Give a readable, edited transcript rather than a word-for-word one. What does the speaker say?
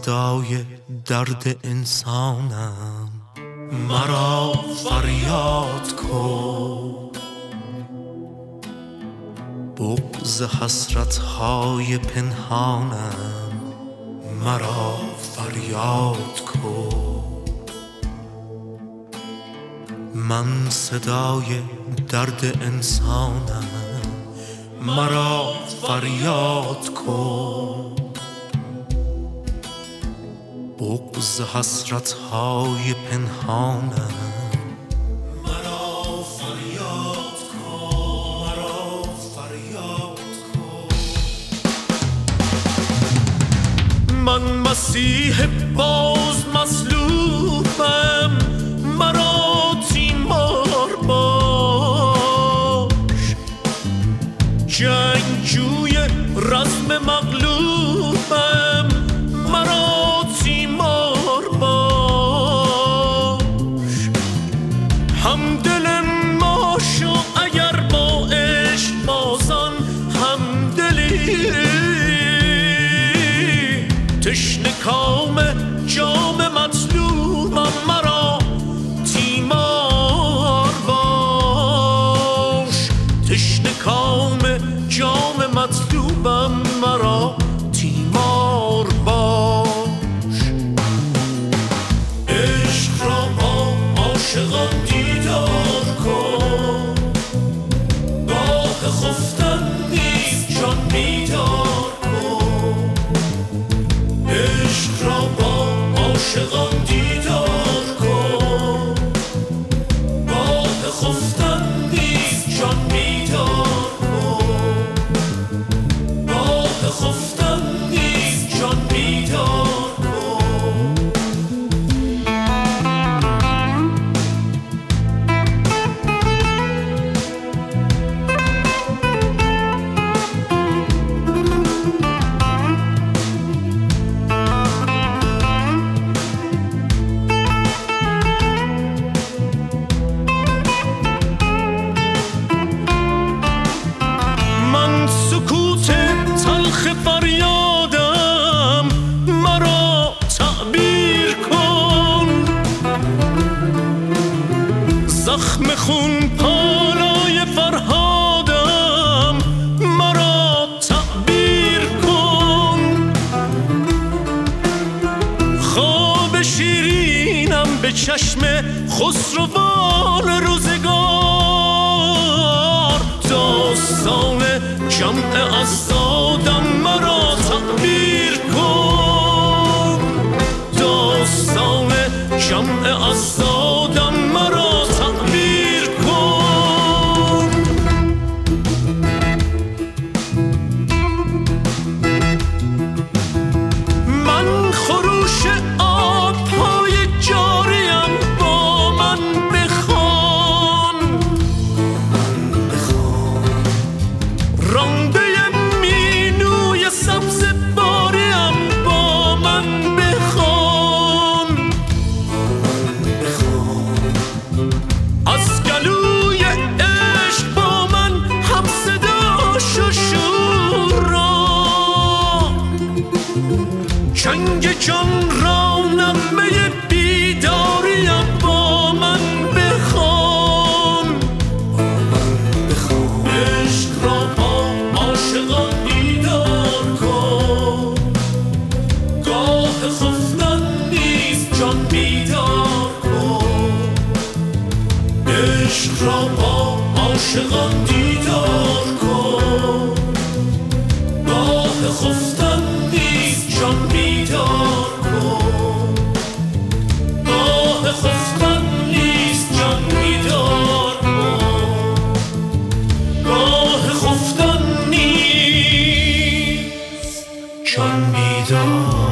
صدای درد انسانم، مرا فریاد کن. بغض حسرت‌های پنهانم، مرا فریاد کن. من صدای درد انسانم، مرا فریاد کن. بغض حسرت‌های پنهانم، مرا فریاد کن، مرا فریاد کن. من مسیح باز مصلوبم، مرا تیمار باش. جنگجوی رزم مغلوبم، مرا تیمار باش. همدل ما شو اگر با عشق بازان همدلی. تشنه کام جام مطلوبم، مرا تیمار باش. تشنه کام جام مطلوبم، مرا تیمار باش. عشق را با عاشقان دیدار کن، راه خفتن نیست جان بیدار کن. عشق را با عاشقان دیدار کن، راه خفتن نیست جان بیدار کن. راه خفتن نیست جان بیدار کن. من سکوت تلخ فریادم، مرا تعبیر کن. زخم خون پالای فرهادم، مرا تعبیر کن. خواب شیرینم به چشم خسروان روزگار. داستان جمع اسدادم، مرا تعبیر کن. داستان جمع اسدادم، مرا تعبیر کن. من خروش آب‌های جاریم، با من بخوان. رانده مینوی سبز باریم، با من بخوان. از گلوی عشق با من هم صدا شور را. چنگ جان را نغمه بیداریم، با من بخوان. عشق را با عاشقان دیدار کن، گاه خفتن نیست جان بیدار کن. عشق را با عاشقان دیدار کن، گاه خفتن نیست جان بیدار کن. گاه خفتن نیست جان بیدار کن. راه خفتن نیست جان بیدار